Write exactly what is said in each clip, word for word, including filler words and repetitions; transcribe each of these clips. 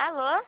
Alô?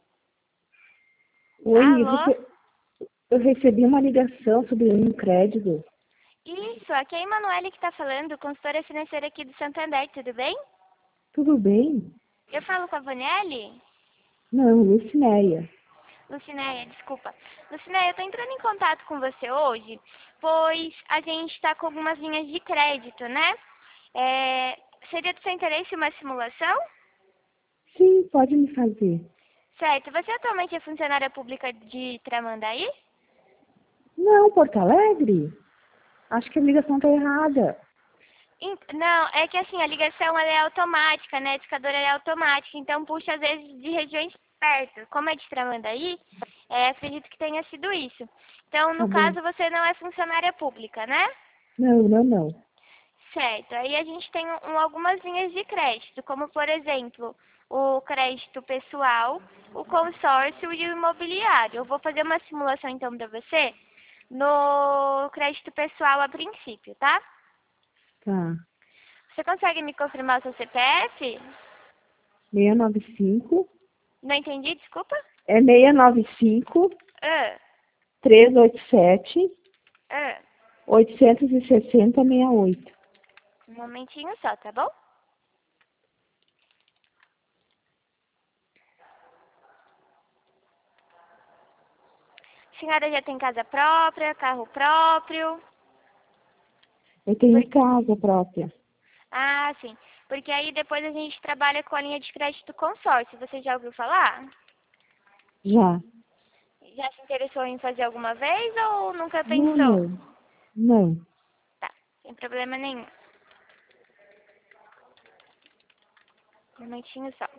Oi, Alô? você- eu recebi uma ligação sobre um crédito. Isso, aqui é a Emanuele que está falando, consultora financeira aqui do Santander, tudo bem? Tudo bem? Eu falo com a Vanelli? Não, Lucinéia. Lucinéia, desculpa. Lucinéia, eu estou entrando em contato com você hoje, pois a gente está com algumas linhas de crédito, né? É, seria do seu interesse uma simulação? Sim, pode me fazer. Certo, você atualmente é funcionária pública de Tramandaí? Não, Porto Alegre? Acho que a ligação está errada. Em- Não, é que assim, a ligação ela é automática, né? A discadora é automática, então puxa às vezes de regiões perto. Como é de Tramandaí, é, acredito que tenha sido isso. Então, Tá no bom. caso, você não é funcionária pública, né? Não, não, não. Certo. Aí a gente tem um, algumas linhas de crédito, como por exemplo, o crédito pessoal, o consórcio e o imobiliário. Eu vou fazer uma simulação então para você no crédito pessoal a princípio, tá? Tá. Você consegue me confirmar o seu C P F? seiscentos e noventa e cinco. Não entendi, desculpa. É seiscentos e noventa e cinco, Ah, trezentos e oitenta e sete, ah. oitocentos e sessenta, sessenta e oito. Um momentinho só, tá bom? A senhora já tem casa própria, carro próprio? Eu tenho Por- casa própria. Ah, sim. Porque aí depois a gente trabalha com a linha de crédito consórcio. Você já ouviu falar? Já. Já se interessou em fazer alguma vez ou nunca Não, pensou? não. Não. Tá, sem problema nenhum. Um momentinho só.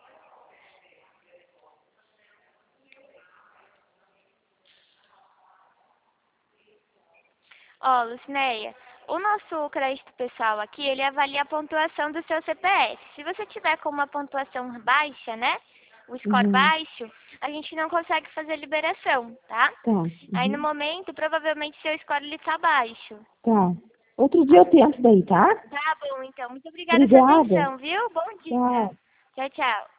Ó, Lucinéia, o nosso crédito pessoal aqui, ele avalia a pontuação do seu C P F. Se você tiver com uma pontuação baixa, né, o score Uhum. baixo, a gente não consegue fazer liberação, tá? Tá. Aí no Uhum. momento, provavelmente seu score ele tá baixo. Tá. Outro dia eu tento daí, tá? Tá bom, então. Muito obrigada pela Obrigada. atenção, viu? Bom dia. Tchau. Tchau, tchau.